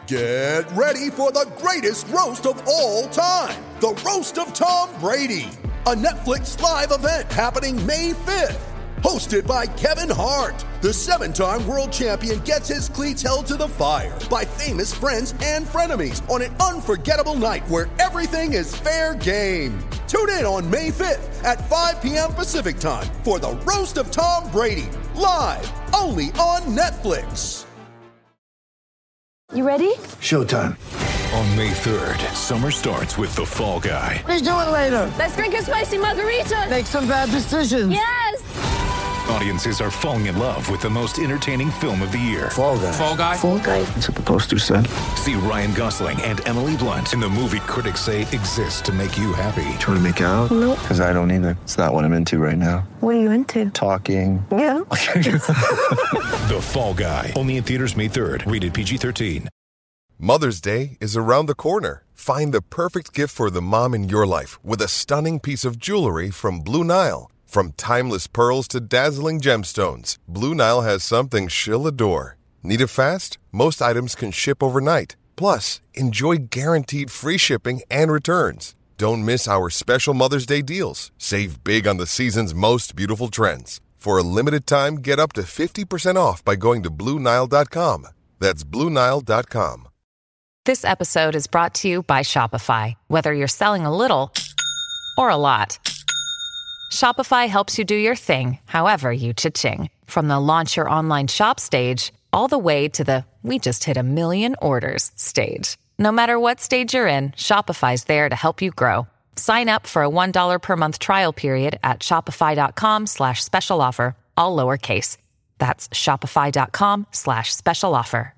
Get ready for the greatest roast of all time, the Roast of Tom Brady, a Netflix live event happening May 5th. Hosted by Kevin Hart, the 7-time world champion gets his cleats held to the fire by famous friends and frenemies on an unforgettable night where everything is fair game. Tune in on May 5th at 5 p.m. Pacific time for the Roast of Tom Brady, live only on Netflix. You ready? Showtime. On May 3rd, summer starts with The Fall Guy. Let's do it later. Let's drink a spicy margarita. Make some bad decisions. Yes! Audiences are falling in love with the most entertaining film of the year. Fall Guy. Fall Guy? Fall Guy. That's what the poster said. See Ryan Gosling and Emily Blunt in the movie critics say exists to make you happy. Trying to make it out? Nope. Because I don't either. It's not what I'm into right now. What are you into? Talking. Yeah. The Fall Guy. Only in theaters May 3rd. Rated PG-13. Mother's Day is around the corner. Find the perfect gift for the mom in your life with a stunning piece of jewelry from Blue Nile. From timeless pearls to dazzling gemstones, Blue Nile has something she'll adore. Need it fast? Most items can ship overnight. Plus, enjoy guaranteed free shipping and returns. Don't miss our special Mother's Day deals. Save big on the season's most beautiful trends. For a limited time, get up to 50% off by going to BlueNile.com. That's BlueNile.com. This episode is brought to you by Shopify. Whether you're selling a little or a lot, Shopify helps you do your thing, however you cha-ching. From the launch your online shop stage, all the way to the we just hit 1 million orders stage. No matter what stage you're in, Shopify's there to help you grow. Sign up for a $1 per month trial period at shopify.com/special offer, all lowercase. That's shopify.com/special offer.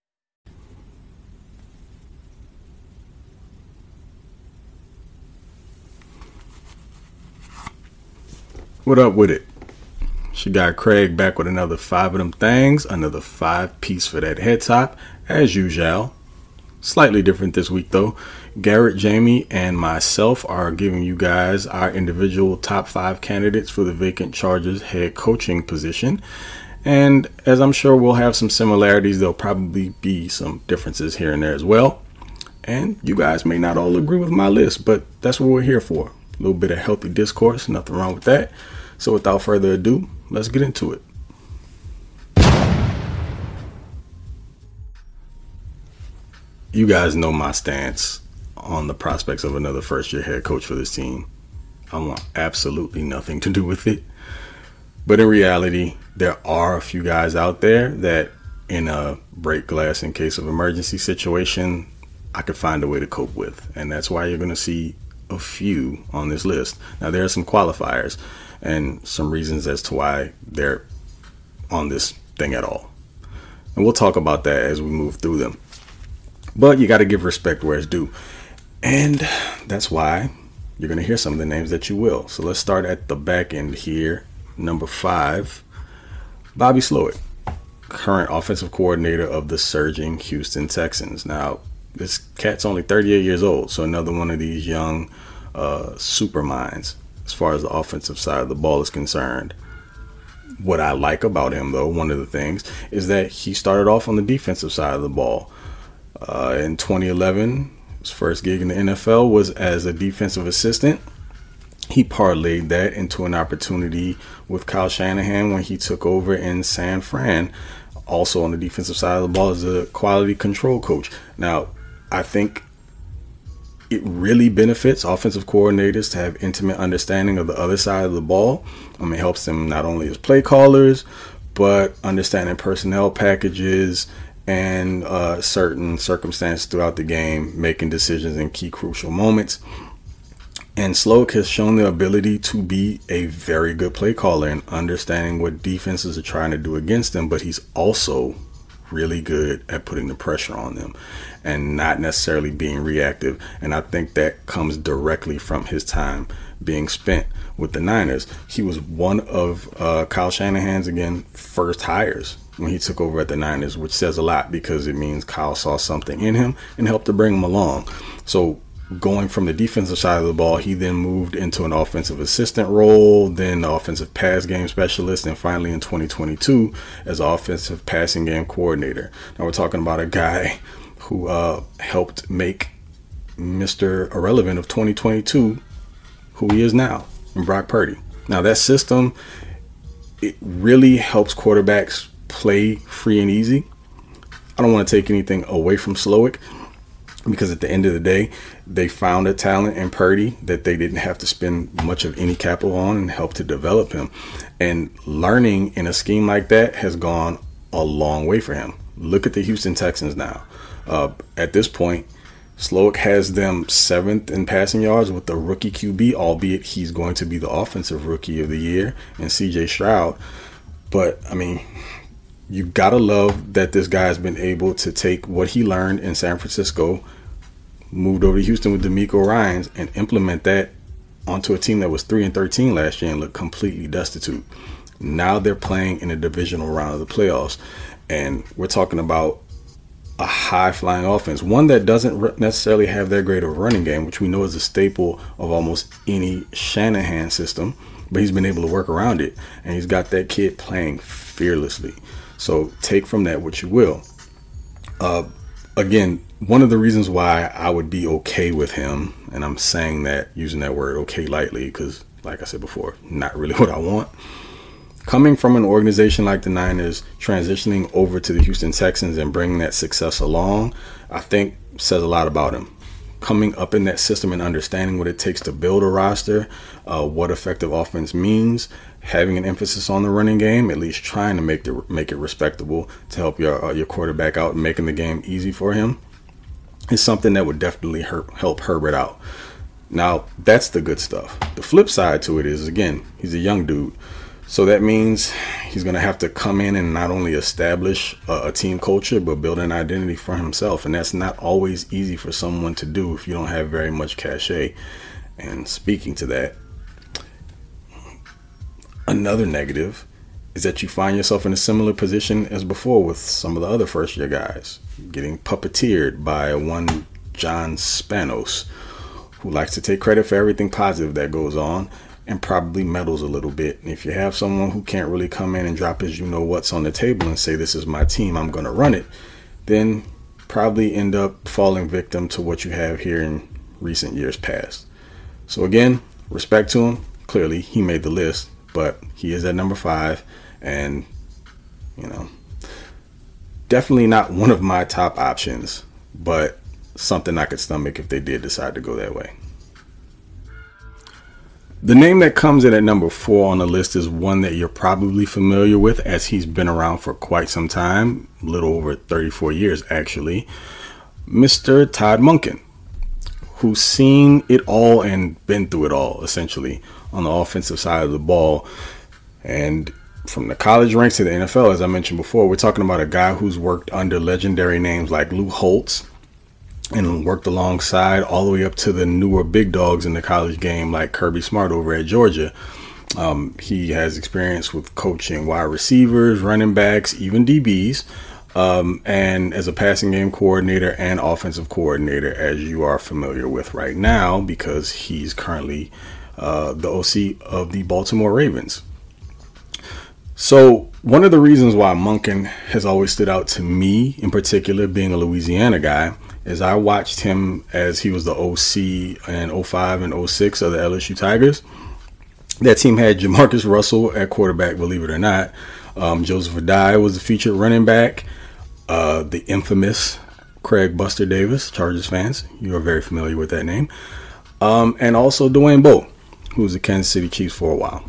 What up with it? She got Craig back with another 5 of them things, another 5-piece for that head top, as usual. Slightly different this week though. Garrett, Jamie, and myself are giving you guys our individual top 5 candidates for the vacant Chargers head coaching position. And as I'm sure we'll have some similarities, there'll probably be some differences here and there as well. And you guys may not all agree with my list, but that's what we're here for. A little bit of healthy discourse, nothing wrong with that. So without further ado, let's get into it. You guys know my stance on the prospects of another first-year head coach for this team. I want absolutely nothing to do with it. But in reality, there are a few guys out there that in a break glass in case of emergency situation, I could find a way to cope with. And that's why you're going to see a few on this list. Now, there are some qualifiers and some reasons as to why they're on this thing at all. And we'll talk about that as we move through them. But you got to give respect where it's due. And that's why you're going to hear some of the names that you will. So let's start at the back end here. Number 5, Bobby Slowik, current offensive coordinator of the surging Houston Texans. Now, this cat's only 38 years old, so another one of these young super minds as far as the offensive side of the ball is concerned. What I like about him, though, one of the things, is that he started off on the defensive side of the ball. In 2011, his first gig in the NFL was as a defensive assistant. He parlayed that into an opportunity with Kyle Shanahan when he took over in San Fran, also on the defensive side of the ball as a quality control coach. Now, I think it really benefits offensive coordinators to have intimate understanding of the other side of the ball. It helps them not only as play callers, but understanding personnel packages and certain circumstances throughout the game, making decisions in key crucial moments. And Slowik has shown the ability to be a very good play caller and understanding what defenses are trying to do against them, but he's also really good at putting the pressure on them and not necessarily being reactive. And I think that comes directly from his time being spent with the Niners. He was one of Kyle Shanahan's, again, first hires when he took over at the Niners, which says a lot because it means Kyle saw something in him and helped to bring him along. So going from the defensive side of the ball, he then moved into an offensive assistant role, then the offensive pass game specialist, and finally in 2022 as offensive passing game coordinator. Now we're talking about a guy who helped make Mr. Irrelevant of 2022 who he is now, in Brock Purdy. Now that system, it really helps quarterbacks play free and easy. I don't want to take anything away from Slowick, because at the end of the day, they found a talent in Purdy that they didn't have to spend much of any capital on and help to develop him. And learning in a scheme like that has gone a long way for him. Look at the Houston Texans now. At this point, Slowick has them 7th in passing yards with the rookie QB, albeit he's going to be the offensive rookie of the year, and CJ Stroud. But, I mean, you got to love that this guy has been able to take what he learned in San Francisco, moved over to Houston with DeMeco Ryans, and implement that onto a team that was 3-13 last year and looked completely destitute. Now they're playing in a divisional round of the playoffs, and we're talking about a high-flying offense, one that doesn't necessarily have that great of a running game, which we know is a staple of almost any Shanahan system, but he's been able to work around it, and he's got that kid playing fearlessly. So take from that what you will. Again, one of the reasons why I would be okay with him, and I'm saying that, using that word okay lightly, because like I said before, not really what I want. Coming from an organization like the Niners, transitioning over to the Houston Texans and bringing that success along, I think says a lot about him. Coming up in that system and understanding what it takes to build a roster, what effective offense means, having an emphasis on the running game, at least trying to make it respectable to help your quarterback out and making the game easy for him, is something that would definitely help Herbert out. Now, that's the good stuff. The flip side to it is, again, he's a young dude. So that means he's going to have to come in and not only establish a team culture, but build an identity for himself. And that's not always easy for someone to do if you don't have very much cachet. And speaking to that, another negative is that you find yourself in a similar position as before with some of the other first-year guys, getting puppeteered by one John Spanos, who likes to take credit for everything positive that goes on, and probably meddles a little bit. And if you have someone who can't really come in and drop his you-know-what's on the table and say, this is my team, I'm going to run it, then probably end up falling victim to what you have here in recent years past. So again, respect to him. Clearly, he made the list, but he is at number 5. And, definitely not one of my top options, but something I could stomach if they did decide to go that way. The name that comes in at number 4 on the list is one that you're probably familiar with, as he's been around for quite some time, a little over 34 years actually, Mr. Todd Monken, who's seen it all and been through it all, essentially, on the offensive side of the ball. And from the college ranks to the NFL, as I mentioned before, we're talking about a guy who's worked under legendary names like Lou Holtz, and worked alongside all the way up to the newer big dogs in the college game like Kirby Smart over at Georgia. He has experience with coaching wide receivers, running backs, even DBs, and as a passing game coordinator and offensive coordinator, as you are familiar with right now, because he's currently the OC of the Baltimore Ravens. So one of the reasons why Monken has always stood out to me, in particular, being a Louisiana guy, is I watched him as he was the OC in 05 and 06 of the LSU Tigers. That team had Jamarcus Russell at quarterback, believe it or not. Joseph Adai was the featured running back. The infamous Craig Buster Davis, Chargers fans, you are very familiar with that name. And also Dwayne Bowe, who was the Kansas City Chiefs for a while.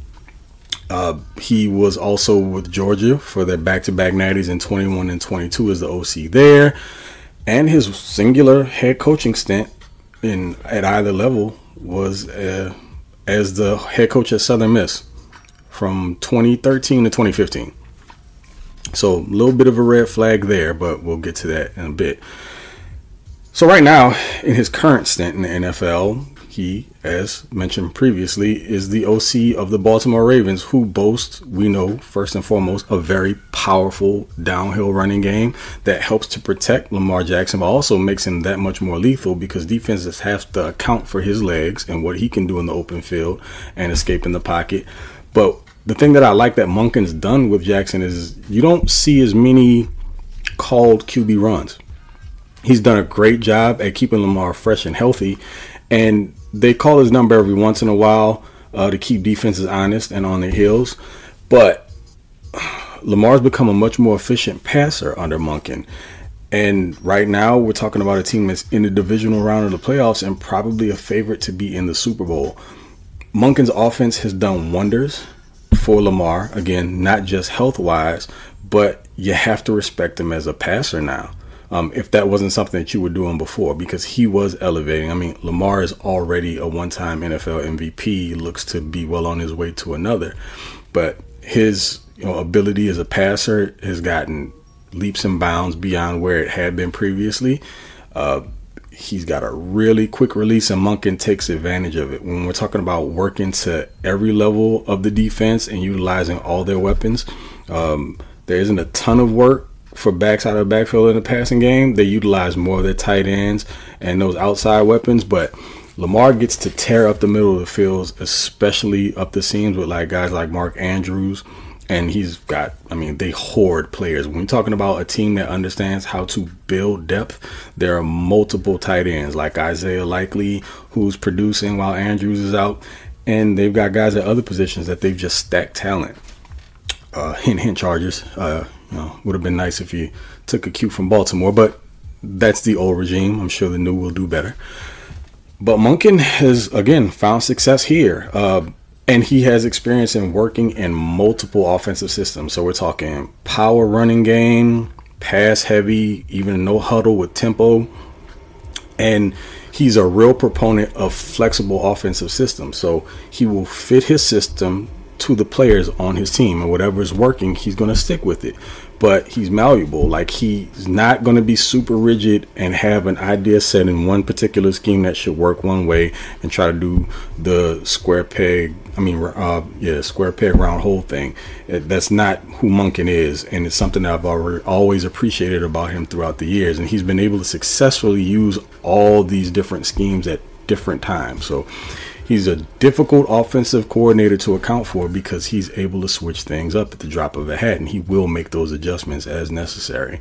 He was also with Georgia for their back-to-back natties in 21 and 22 as the OC there. And his singular head coaching stint at either level was as the head coach at Southern Miss from 2013 to 2015. So a little bit of a red flag there, but we'll get to that in a bit. So right now, in his current stint in the NFL, he, as mentioned previously, is the OC of the Baltimore Ravens, who boast, we know, first and foremost, a very powerful downhill running game that helps to protect Lamar Jackson, but also makes him that much more lethal because defenses have to account for his legs and what he can do in the open field and escape in the pocket. But the thing that I like that Monken's done with Jackson is you don't see as many called QB runs. He's done a great job at keeping Lamar fresh and healthy, and they call his number every once in a while to keep defenses honest and on their heels. But Lamar's become a much more efficient passer under Monken. And right now we're talking about a team that's in the divisional round of the playoffs and probably a favorite to be in the Super Bowl. Monken's offense has done wonders for Lamar. Again, not just health-wise, but you have to respect him as a passer now. If that wasn't something that you were doing before, because he was elevating. I mean, Lamar is already a one-time NFL MVP, looks to be well on his way to another. But his ability as a passer has gotten leaps and bounds beyond where it had been previously. He's got a really quick release, and Monken takes advantage of it. When we're talking about working to every level of the defense and utilizing all their weapons, there isn't a ton of work for backs out of the backfield in the passing game. They utilize more of their tight ends and those outside weapons, but Lamar gets to tear up the middle of the field, especially up the seams with guys like Mark Andrews. And he's got, they hoard players. When we're talking about a team that understands how to build depth, there are multiple tight ends like Isaiah Likely, who's producing while Andrews is out. And they've got guys at other positions that they've just stacked talent. Hint Chargers. Would have been nice if you took a cue from Baltimore, but that's the old regime. I'm sure the new will do better. But Monken has, again, found success here. And he has experience in working in multiple offensive systems. So we're talking power running game, pass heavy, even no huddle with tempo. And he's a real proponent of flexible offensive systems. So he will fit his system to the players on his team, and whatever is working, he's going to stick with it. But he's malleable. He's not going to be super rigid and have an idea set in one particular scheme that should work one way and try to do the square peg round hole thing. That's not who Monken is, and it's something that I've always appreciated about him throughout the years. And he's been able to successfully use all these different schemes at different times. So he's a difficult offensive coordinator to account for because he's able to switch things up at the drop of a hat, and he will make those adjustments as necessary.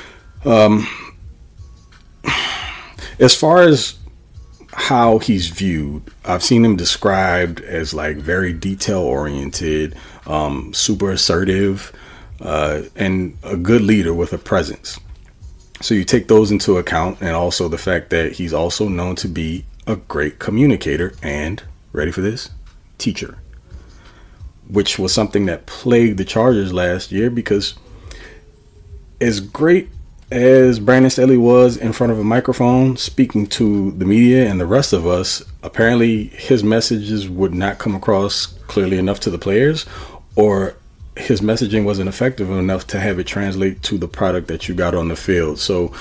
As far as how he's viewed, I've seen him described as very detail-oriented, super assertive, and a good leader with a presence. So you take those into account, and also the fact that he's also known to be a great communicator and, ready for this, teacher, which was something that plagued the Chargers last year, because as great as Brandon Staley was in front of a microphone speaking to the media and the rest of us, apparently his messages would not come across clearly enough to the players, or his messaging wasn't effective enough to have it translate to the product that you got on the field. So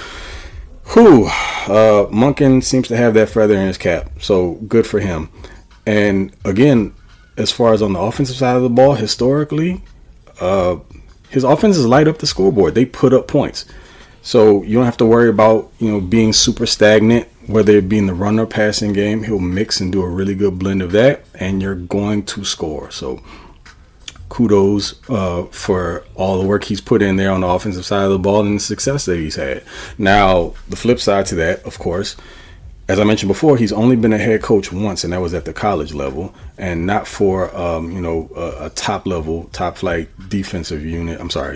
Monken seems to have that feather in his cap, so good for him. And again, as far as on the offensive side of the ball, historically, his offenses light up the scoreboard. They put up points. So you don't have to worry about, being super stagnant, whether it be in the run or passing game. He'll mix and do a really good blend of that, and you're going to score. So kudos for all the work he's put in there on the offensive side of the ball and the success that he's had. Now, the flip side to that, of course, as I mentioned before, he's only been a head coach once, and that was at the college level, and not for a top flight defensive unit,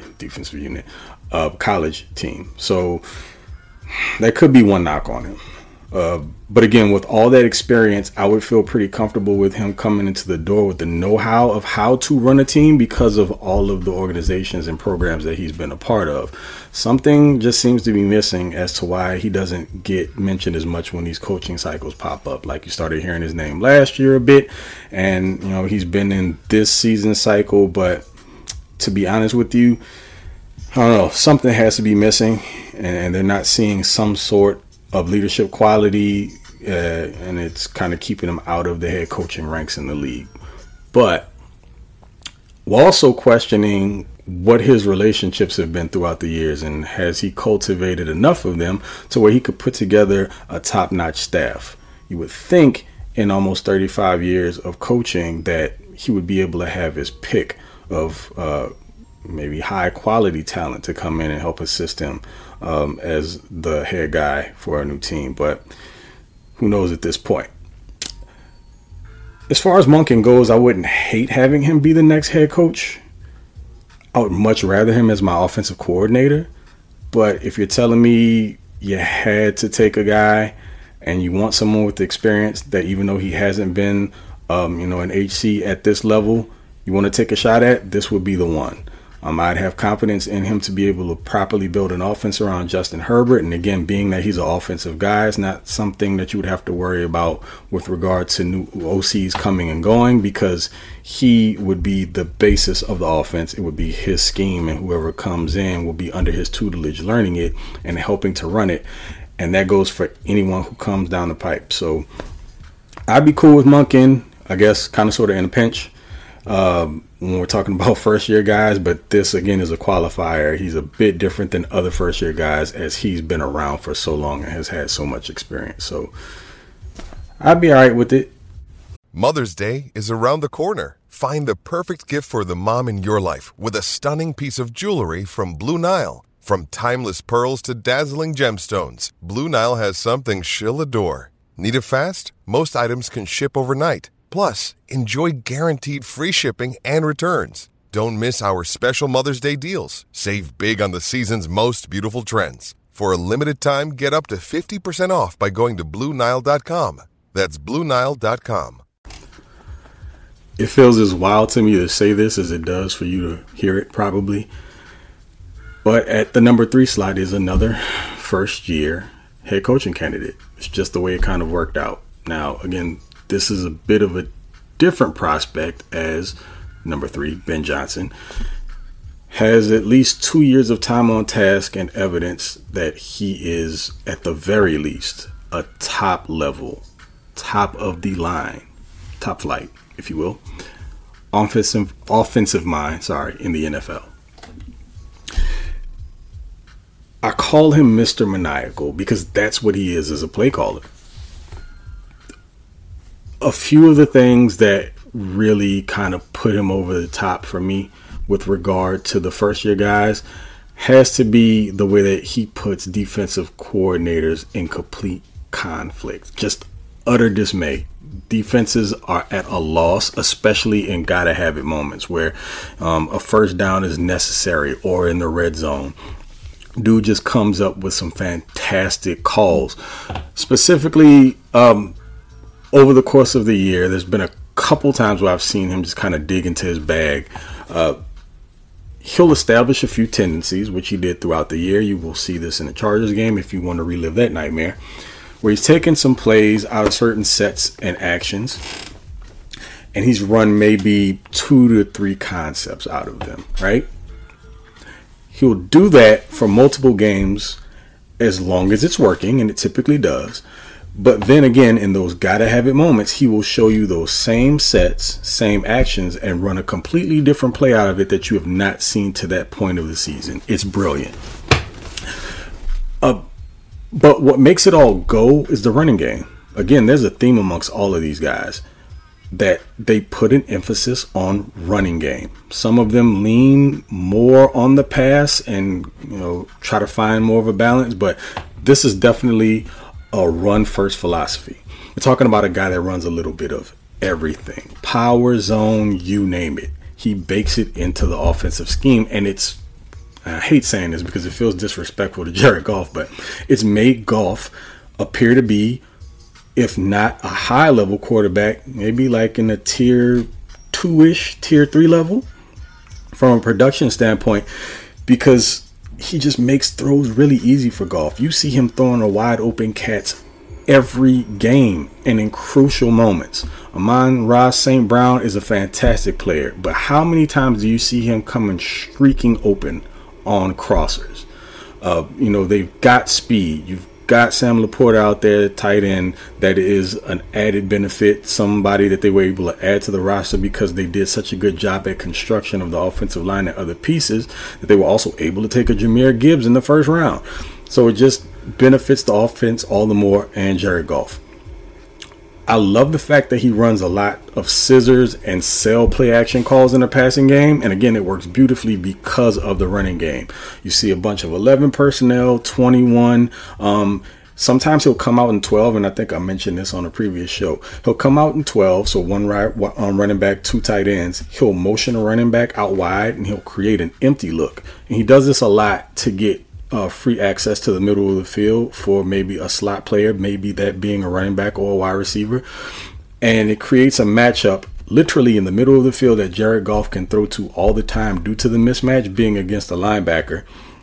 college team. So that could be one knock on him. But again, with all that experience, I would feel pretty comfortable with him coming into the door with the know-how of how to run a team because of all of the organizations and programs that he's been a part of. Something just seems to be missing as to why he doesn't get mentioned as much when these coaching cycles pop up. Like, you started hearing his name last year a bit, and he's been in this season cycle, but to be honest with you, I don't know, something has to be missing, and they're not seeing some sort of leadership quality, and it's kind of keeping him out of the head coaching ranks in the league. But we're also questioning what his relationships have been throughout the years, and has he cultivated enough of them to where he could put together a top-notch staff. You would think in almost 35 years of coaching that he would be able to have his pick of maybe high quality talent to come in and help assist him. as the head guy for a new team, but who knows at this point. As far as Monken goes, I wouldn't hate having him be the next head coach. I would much rather him as my offensive coordinator. But if you're telling me you had to take a guy and you want someone with the experience that even though he hasn't been, an HC at this level, you want to take a shot at, this would be the one. I'd have confidence in him to be able to properly build an offense around Justin Herbert. And again, being that he's an offensive guy, it's not something that you would have to worry about with regard to new OCs coming and going, because he would be the basis of the offense. It would be his scheme, and whoever comes in will be under his tutelage, learning it and helping to run it. And that goes for anyone who comes down the pipe. So I'd be cool with Monken, I guess, kind of sort of in a pinch. When we're talking about first year guys, but this again is a qualifier. He's a bit different than other first year guys as he's been around for so long and has had so much experience. So I'd be all right with it. Mother's Day is around the corner. Find the perfect gift for the mom in your life with a stunning piece of jewelry from Blue Nile. From timeless pearls to dazzling gemstones, Blue Nile has something she'll adore. Need it fast? Most items can ship overnight. Plus, enjoy guaranteed free shipping and returns. Don't miss our special Mother's Day deals. Save big on the season's most beautiful trends. For a limited time, get up to 50% off by going to BlueNile.com. That's BlueNile.com. It feels as wild to me to say this as it does for you to hear it, probably. But at the number 3 slot is another first-year head coaching candidate. It's just the way it kind of worked out. Now, again, this is a bit of a different prospect, as number 3, Ben Johnson, has at least 2 years of time on task and evidence that he is, at the very least, a top level, top of the line, top flight, if you will, offensive mind, in the NFL. I call him Mr. Maniacal because that's what he is as a play caller. A few of the things that really kind of put him over the top for me with regard to the first year guys has to be the way that he puts defensive coordinators in complete conflict, just utter dismay. Defenses are at a loss, especially in gotta have it moments where a first down is necessary or in the red zone. Dude just comes up with some fantastic calls. Specifically, over the course of the year, there's been a couple times where I've seen him just kind of dig into his bag. He'll establish a few tendencies, which he did throughout the year. You will see this in the Chargers game if you want to relive that nightmare, where he's taken some plays out of certain sets and actions, and he's run maybe 2 to 3 concepts out of them, right? He'll do that for multiple games as long as it's working, and it typically does. But then again, in those gotta have it moments, he will show you those same sets, same actions, and run a completely different play out of it that you have not seen to that point of the season. It's brilliant. But what makes it all go is the running game. Again, there's a theme amongst all of these guys that they put an emphasis on running game. Some of them lean more on the pass and, try to find more of a balance, but this is definitely a run first philosophy. We're talking about a guy that runs a little bit of everything. Power, zone, you name it. He bakes it into the offensive scheme, and I hate saying this because it feels disrespectful to Jared Goff, but it's made Goff appear to be, if not a high level quarterback, maybe like in a tier 2-ish, tier 3 level from a production standpoint, because he just makes throws really easy for Goff. You see him throwing a wide open catch every game and in crucial moments. Amon-Ra St. Brown is a fantastic player, but how many times do you see him coming streaking open on crossers? They've got speed. You've got Sam Laporta out there, tight end, that is an added benefit, somebody that they were able to add to the roster because they did such a good job at construction of the offensive line and other pieces that they were also able to take a Jahmyr Gibbs in the first round. So it just benefits the offense all the more, and Jared Goff. I love the fact that he runs a lot of scissors and cell play action calls in the passing game. And again, it works beautifully because of the running game. You see a bunch of 11 personnel, 21. Sometimes he'll come out in 12, and I think I mentioned this on a previous show. He'll come out in 12, so one running back, 2 tight ends. He'll motion a running back out wide, and he'll create an empty look. And he does this a lot to get free access to the middle of the field for maybe a slot player, maybe that being a running back or a wide receiver. And it creates a matchup literally in the middle of the field that Jared Goff can throw to all the time due to the mismatch being against a linebacker.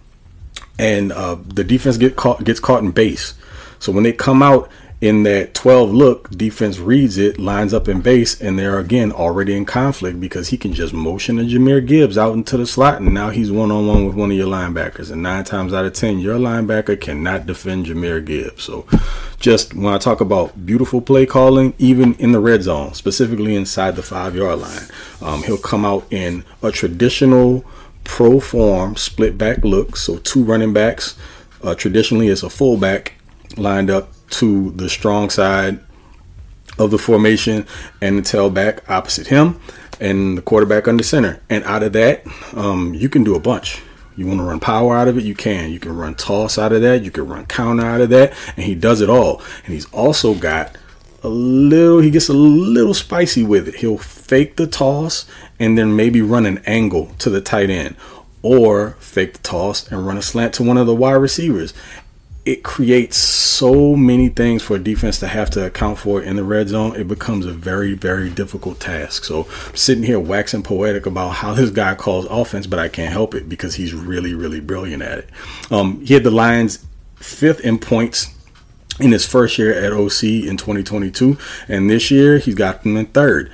And the defense gets caught in base. So when they come out in that 12 look, defense reads it, lines up in base, and they're again already in conflict because he can just motion a Jahmyr Gibbs out into the slot, and now he's one-on-one with one of your linebackers. And 9 times out of 10, your linebacker cannot defend Jahmyr Gibbs. So just when I talk about beautiful play calling, even in the red zone, specifically inside the 5-yard line, he'll come out in a traditional pro form split back look. So 2 running backs, traditionally it's a fullback lined up to the strong side of the formation, and the tailback opposite him, and the quarterback under center. And out of that, you can do a bunch. You want to run power out of it, you can. You can run toss out of that. You can run counter out of that. And he does it all. And he's also got he gets a little spicy with it. He'll fake the toss and then maybe run an angle to the tight end, or fake the toss and run a slant to one of the wide receivers. It creates so many things for a defense to have to account for in the red zone. It becomes a very, very difficult task. So I'm sitting here waxing poetic about how this guy calls offense, but I can't help it because he's really, really brilliant at it. He had the Lions 5th in points in his first year at OC in 2022, and this year he's got them in 3rd.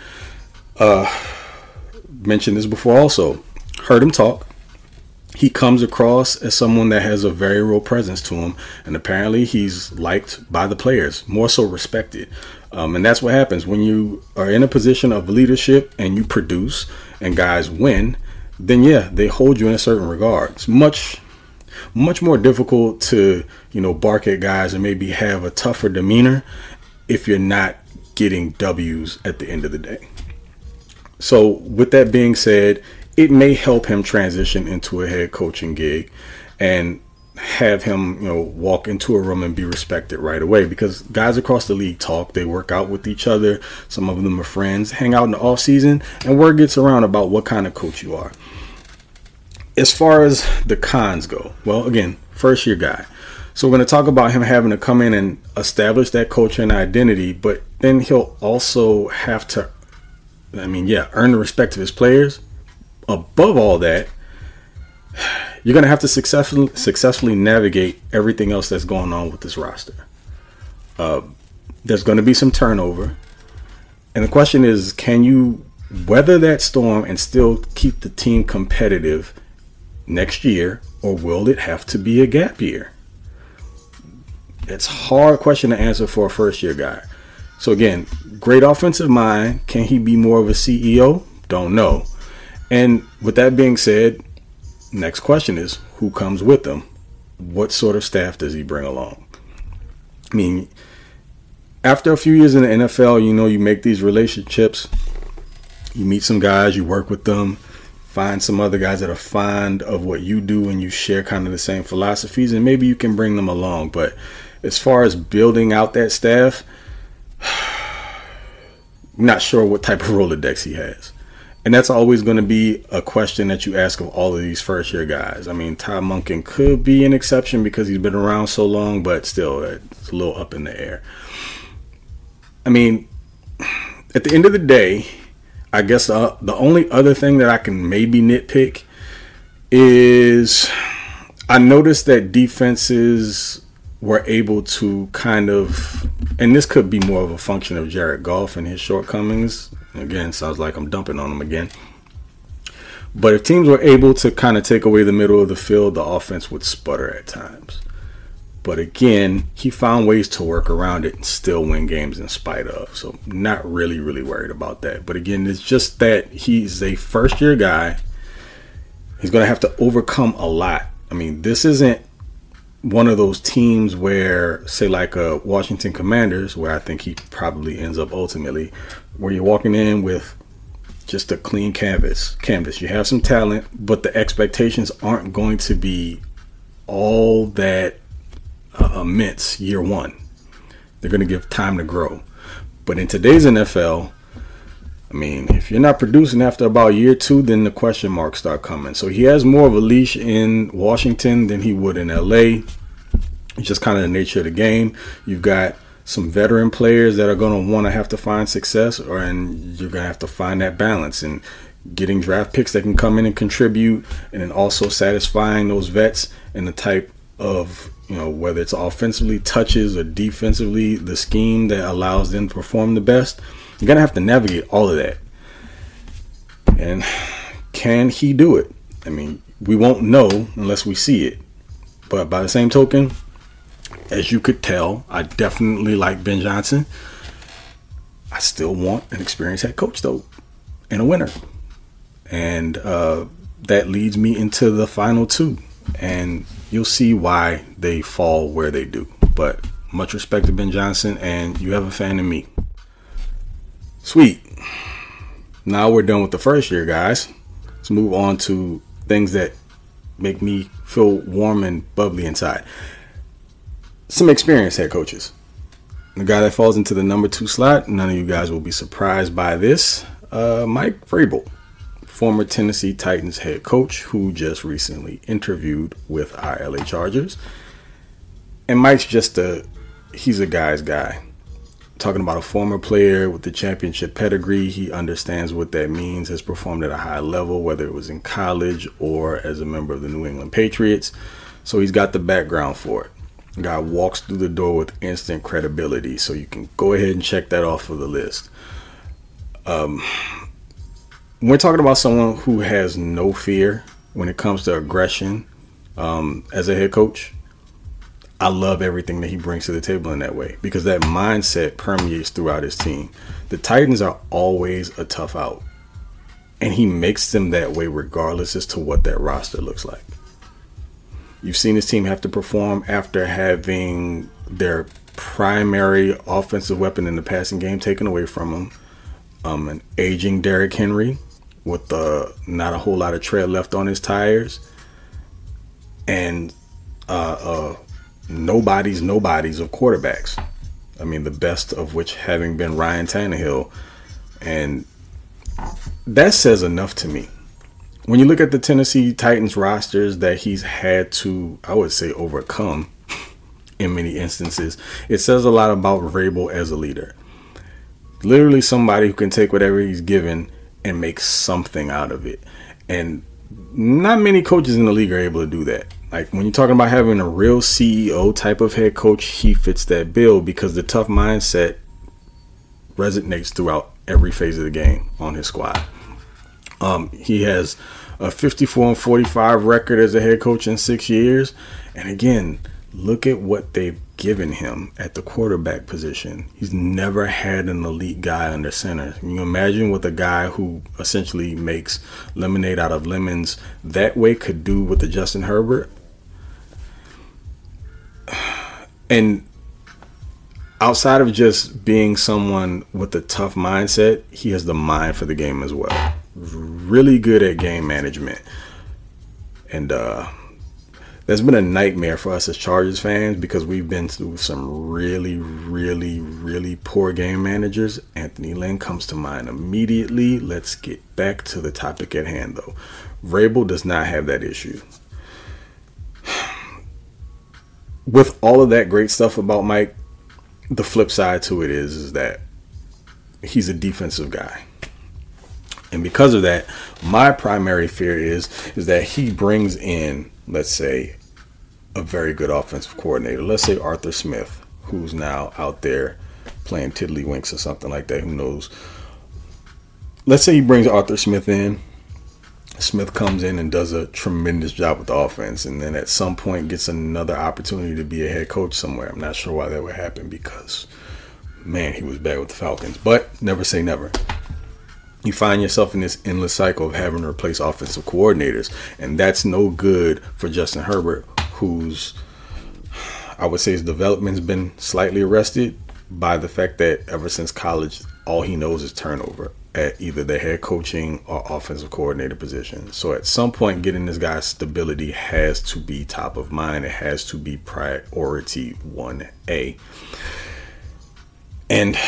Mentioned this before also. Heard him talk. He comes across as someone that has a very real presence to him, and apparently he's liked by the players, more so respected. And that's what happens when you are in a position of leadership and you produce and guys win. Then yeah, they hold you in a certain regard. It's much more difficult to bark at guys and maybe have a tougher demeanor if you're not getting W's at the end of the day. So with that being said, it may help him transition into a head coaching gig and have him, walk into a room and be respected right away, because guys across the league talk, they work out with each other. Some of them are friends, hang out in the off season, and word gets around about what kind of coach you are. As far as the cons go, well, again, first year guy. So we're going to talk about him having to come in and establish that coaching identity, but then he'll also have to, earn the respect of his players. Above all that, you're going to have to successfully navigate everything else that's going on with this roster. There's going to be some turnover. And the question is, can you weather that storm and still keep the team competitive next year, or will it have to be a gap year? It's a hard question to answer for a first-year guy. So again, great offensive mind. Can he be more of a CEO? Don't know. And with that being said, next question is, who comes with him? What sort of staff does he bring along? After a few years in the NFL, you make these relationships. You meet some guys, you work with them, find some other guys that are fond of what you do and you share kind of the same philosophies, and maybe you can bring them along. But as far as building out that staff, I'm not sure what type of Rolodex he has. And that's always going to be a question that you ask of all of these first-year guys. Todd Monken could be an exception because he's been around so long, but still, it's a little up in the air. At the end of the day, I guess the only other thing that I can maybe nitpick is I noticed that defenses were able to kind of, and this could be more of a function of Jared Goff and his shortcomings. Again, sounds like I'm dumping on him again. But if teams were able to kind of take away the middle of the field, the offense would sputter at times. But again, he found ways to work around it and still win games in spite of. So not really, really worried about that. But again, it's just that he's a first-year guy. He's going to have to overcome a lot. This isn't one of those teams where, say, like a Washington Commanders, where I think he probably ends up ultimately, where you're walking in with just a clean canvas. You have some talent, but the expectations aren't going to be all that immense year one. They're going to give time to grow. But in today's NFL, I mean, if you're not producing after about year two, then the question marks start coming. So he has more of a leash in Washington than he would in LA. It's just kind of the nature of the game. You've got some veteran players that are going to want to have to find success, and you're going to have to find that balance and getting draft picks that can come in and contribute, and then also satisfying those vets and the type of, whether it's offensively touches or defensively, the scheme that allows them to perform the best. You're going to have to navigate all of that. And can he do it? I mean, we won't know unless we see it. But by the same token, as you could tell, I definitely like Ben Johnson. I still want an experienced head coach, though, and a winner. And that leads me into the final two. And you'll see why they fall where they do. But much respect to Ben Johnson, and you have a fan in me. Sweet. Now we're done with the first year, guys. Let's move on to things that make me feel warm and bubbly inside. Some experienced head coaches. The guy that falls into the number 2 slot, none of you guys will be surprised by this. Mike Vrabel, former Tennessee Titans head coach who just recently interviewed with our LA Chargers. And Mike's he's a guy's guy. Talking about a former player with the championship pedigree. He understands what that means, has performed at a high level, whether it was in college or as a member of the New England Patriots. So he's got the background for it. The guy walks through the door with instant credibility. So you can go ahead and check that off of the list. We're talking about someone who has no fear when it comes to aggression as a head coach. I love everything that he brings to the table in that way because that mindset permeates throughout his team. The Titans are always a tough out, and he makes them that way regardless as to what that roster looks like. You've seen his team have to perform after having their primary offensive weapon in the passing game taken away from them. An aging Derrick Henry with not a whole lot of tread left on his tires, and nobody's of quarterbacks. I mean, the best of which having been Ryan Tannehill. And that says enough to me. When you look at the Tennessee Titans rosters that he's had to, I would say, overcome in many instances, it says a lot about Vrabel as a leader. Literally somebody who can take whatever he's given and make something out of it. And not many coaches in the league are able to do that. Like when you're talking about having a real CEO type of head coach, he fits that bill because the tough mindset resonates throughout every phase of the game on his squad. He has a 54-45 record as a head coach in 6 years. And again, look at what they've given him at the quarterback position. He's never had an elite guy under center. Can you imagine what a guy who essentially makes lemonade out of lemons that way could do with the Justin Herbert? And outside of just being someone with a tough mindset, he has the mind for the game as well. Really good at game management. And that's been a nightmare for us as Chargers fans because we've been through some really, really, really poor game managers. Anthony Lynn comes to mind immediately. Let's get back to the topic at hand, though. Vrabel does not have that issue. With all of that great stuff about Mike, the flip side to it is that he's a defensive guy. And because of that, my primary fear is that he brings in, let's say, a very good offensive coordinator. Let's say Arthur Smith, who's now out there playing tiddlywinks or something like that. Who knows? Let's say he brings Arthur Smith in. Smith comes in and does a tremendous job with the offense, and then at some point gets another opportunity to be a head coach somewhere. I'm not sure why that would happen because, man, he was bad with the Falcons. But never say never. You find yourself in this endless cycle of having to replace offensive coordinators, and that's no good for Justin Herbert, who's I would say his development's been slightly arrested by the fact that ever since college, all he knows is turnover at either the head coaching or offensive coordinator position. So at some point, getting this guy stability has to be top of mind. It has to be priority 1A. And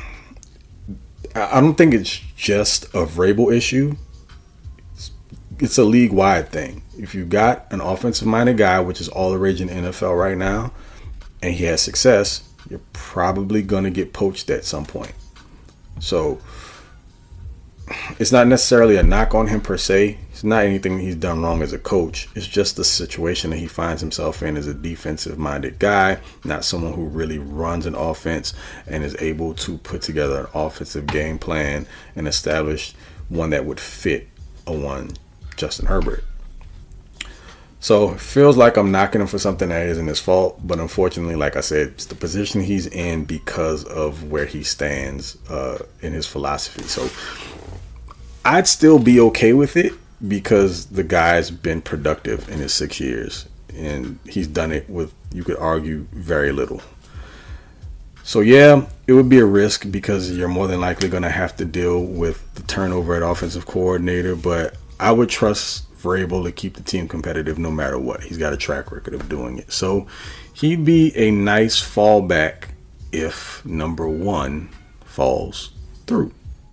I don't think it's just a Vrabel issue. It's a league-wide thing. If you got an offensive-minded guy, which is all the rage in the NFL right now, and he has success, you're probably going to get poached at some point. So it's not necessarily a knock on him per se. It's not anything he's done wrong as a coach. It's just the situation that he finds himself in as a defensive-minded guy, not someone who really runs an offense and is able to put together an offensive game plan and establish one that would fit a one Justin Herbert. So it feels like I'm knocking him for something that isn't his fault, but unfortunately, like I said, it's the position he's in because of where he stands in his philosophy. So I'd still be okay with it because the guy's been productive in his 6 years, and he's done it with, you could argue, very little. So yeah, it would be a risk because you're more than likely going to have to deal with the turnover at offensive coordinator, but I would trust Vrabel to keep the team competitive no matter what. He's got a track record of doing it. So he'd be a nice fallback if number one falls through.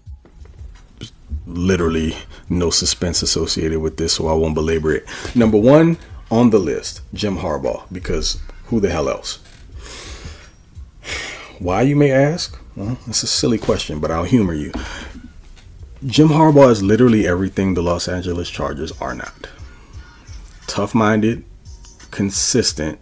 Literally no suspense associated with this, so I won't belabor it. Number one on the list, Jim Harbaugh, because who the hell else? Why, you may ask? Well, that's a silly question, but I'll humor you. Jim Harbaugh is literally everything the Los Angeles Chargers are not. Tough-minded, consistent,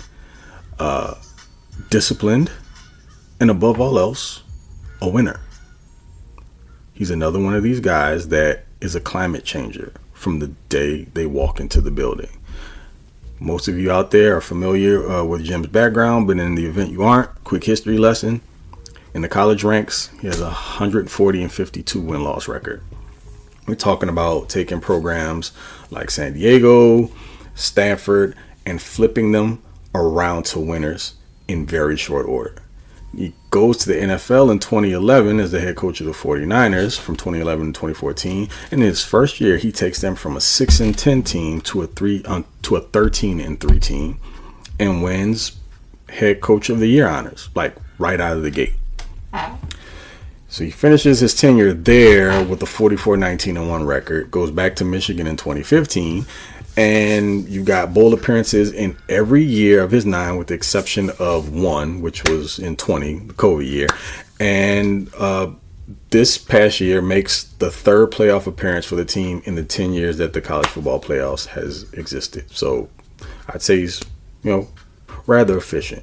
disciplined, and above all else, a winner. He's another one of these guys that is a climate changer from the day they walk into the building. Most of you out there are familiar with Jim's background, but in the event you aren't, quick history lesson. In the college ranks, he has a 140-52 win-loss record. We're talking about taking programs like San Diego, Stanford, and flipping them around to winners in very short order. He goes to the NFL in 2011 as the head coach of the 49ers from 2011 to 2014. In his first year, he takes them from a 6-10 team to a 13-3 team and wins head coach of the year honors, like right out of the gate. So he finishes his tenure there with a 44-19-1 record, goes back to Michigan in 2015, and you got bowl appearances in every year of his 9 with the exception of one, which was in 20, the COVID year. And this past year makes the third playoff appearance for the team in the 10 years that the college football playoffs has existed. So I'd say he's, rather efficient.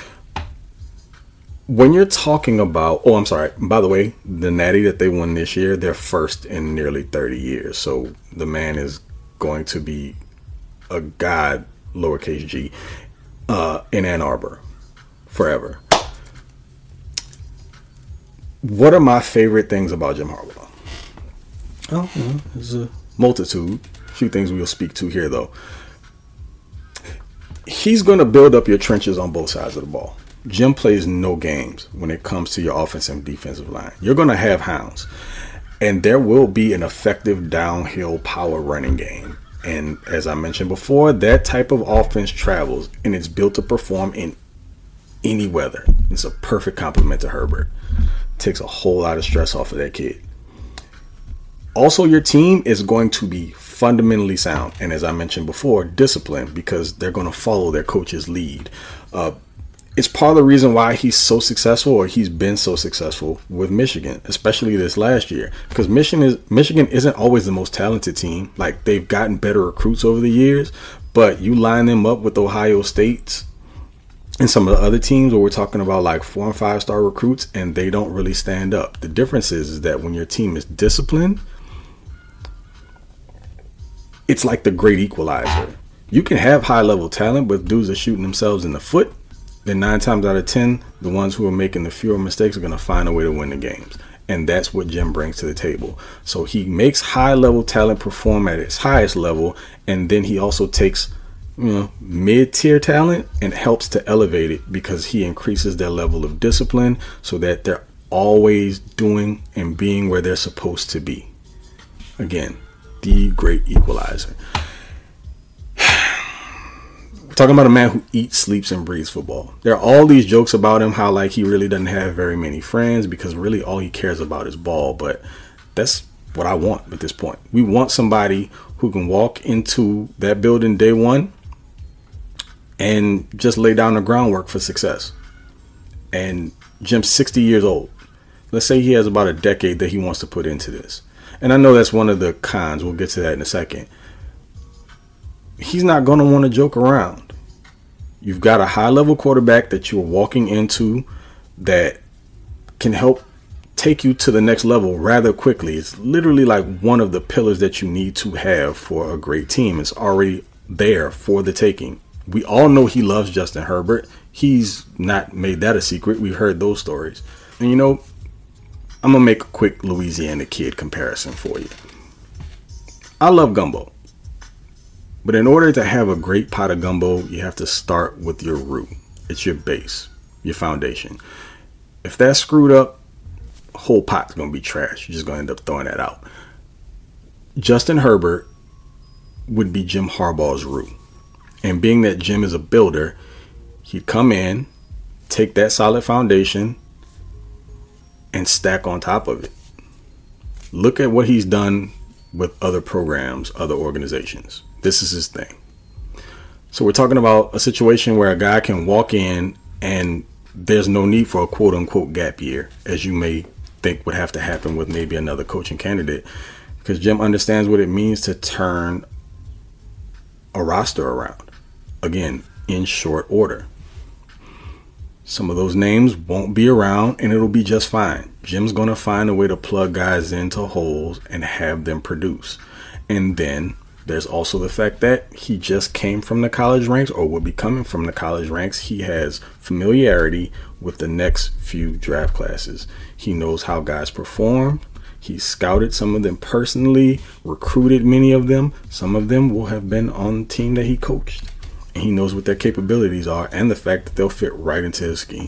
When you're talking about, by the way, the Natty that they won this year, they're first in nearly 30 years. So the man is going to be a god, lowercase g, in Ann Arbor forever. What are my favorite things about Jim Harbaugh? Oh, there's a multitude. A few things we'll speak to here, though. He's going to build up your trenches on both sides of the ball. Jim plays no games when it comes to your offensive and defensive line. You're going to have hounds, and there will be an effective downhill power running game. And as I mentioned before, that type of offense travels, and it's built to perform in any weather. It's a perfect complement to Herbert. Takes a whole lot of stress off of that kid. Also, your team is going to be fundamentally sound, and as I mentioned before, disciplined, because they're going to follow their coach's lead. It's part of the reason why he's so successful, or he's been so successful with Michigan, especially this last year, because Michigan isn't always the most talented team. Like, they've gotten better recruits over the years, but you line them up with Ohio State's and some of the other teams where we're talking about like 4- and 5-star recruits, and they don't really stand up. The difference is that when your team is disciplined, it's like the great equalizer. You can have high-level talent, but if dudes are shooting themselves in the foot, then 9 times out of 10, the ones who are making the fewer mistakes are going to find a way to win the games. And that's what Jim brings to the table. So he makes high-level talent perform at its highest level, and then he also takes mid-tier talent and helps to elevate it because he increases their level of discipline so that they're always doing and being where they're supposed to be. Again, the great equalizer. We're talking about a man who eats, sleeps, and breathes football. There are all these jokes about him, how like he really doesn't have very many friends because really all he cares about is ball. But that's what I want at this point. We want somebody who can walk into that building day one and just lay down the groundwork for success. And Jim's 60 years old. Let's say he has about a decade that he wants to put into this. And I know that's one of the cons. We'll get to that in a second. He's not going to want to joke around. You've got a high-level quarterback that you're walking into that can help take you to the next level rather quickly. It's literally like one of the pillars that you need to have for a great team. It's already there for the taking. We all know he loves Justin Herbert. He's not made that a secret. We've heard those stories. And I'm going to make a quick Louisiana Kid comparison for you. I love gumbo. But in order to have a great pot of gumbo, you have to start with your root. It's your base, your foundation. If that's screwed up, the whole pot's going to be trash. You're just going to end up throwing that out. Justin Herbert would be Jim Harbaugh's root. And being that Jim is a builder, he'd come in, take that solid foundation, and stack on top of it. Look at what he's done with other programs, other organizations. This is his thing. So we're talking about a situation where a guy can walk in and there's no need for a quote unquote gap year, as you may think would have to happen with maybe another coaching candidate, because Jim understands what it means to turn a roster around. Again, in short order. Some of those names won't be around and it'll be just fine. Jim's going to find a way to plug guys into holes and have them produce. And then there's also the fact that he just came from the college ranks or will be coming from the college ranks. He has familiarity with the next few draft classes. He knows how guys perform. He scouted some of them personally, recruited many of them. Some of them will have been on the team that he coached. And he knows what their capabilities are and the fact that they'll fit right into his scheme.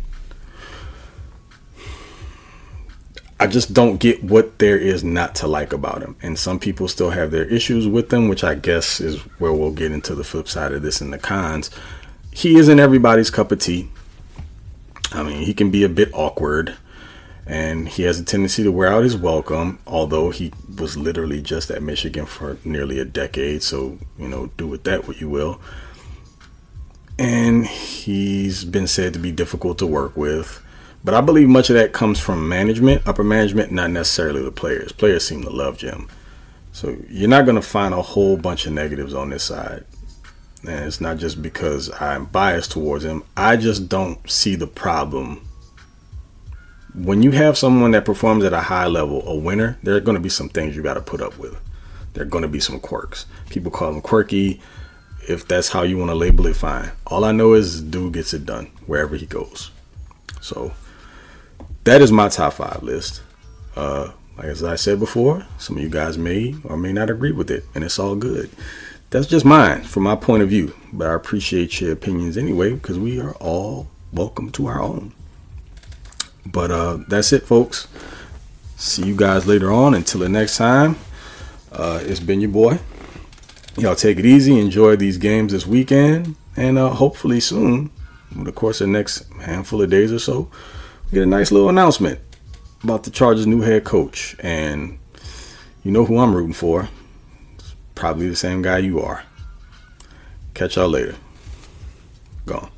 I just don't get what there is not to like about him. And some people still have their issues with them, which I guess is where we'll get into the flip side of this and the cons. He isn't everybody's cup of tea. I mean, he can be a bit awkward and he has a tendency to wear out his welcome, although he was literally just at Michigan for nearly a decade. So, do with that what you will. And he's been said to be difficult to work with. But I believe much of that comes from management, upper management, not necessarily the players. Players seem to love Jim. So you're not going to find a whole bunch of negatives on this side. And it's not just because I'm biased towards him. I just don't see the problem. When you have someone that performs at a high level, a winner, there are going to be some things you got to put up with. There are going to be some quirks. People call them quirky. If that's how you want to label it, fine. All I know is dude gets it done wherever he goes. So that is my top 5 list. As I said before, some of you guys may or may not agree with it, and it's all good. That's just mine from my point of view. But I appreciate your opinions anyway, because we are all welcome to our own. But that's it, folks. See you guys later on. Until the next time, it's been your boy. Y'all take it easy. Enjoy these games this weekend. And hopefully soon, over the course of the next handful of days or so, we get a nice little announcement about the Chargers' new head coach. And you know who I'm rooting for. It's probably the same guy you are. Catch y'all later. Gone.